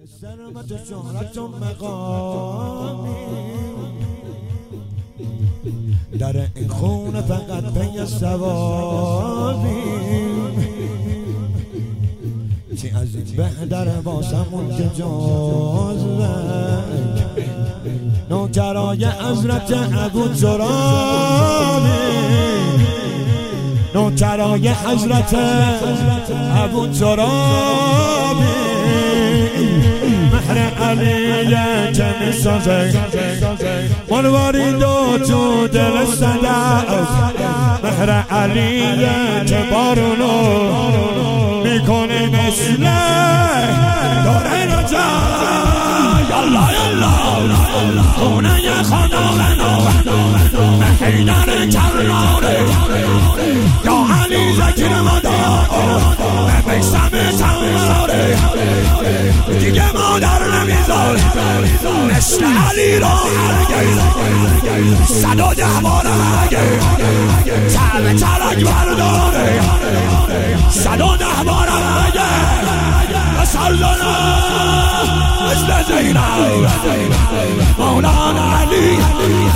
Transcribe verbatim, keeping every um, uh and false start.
سلامت شهرت و مقامی در این خونه فقط پی ثوابی چی از این بهتر واسمون که جزوه نوکرای حضرت ابو ترابی نوکرای حضرت ابو ترابی مهر علیه که میسازه مروارید و تو دل صدف مهر علیه که بارونو میکنه مثل داره رجا یالا یالا خونه خدا غنا حیدر کراره یا علی ذکر مدار میسم تماره دیگه مادر نمیذار مثل علی را هرگز صد و ده بار هرگز تب ترک برداره صد و ده بار هرگز مسلنا مثل زینب مولانا علی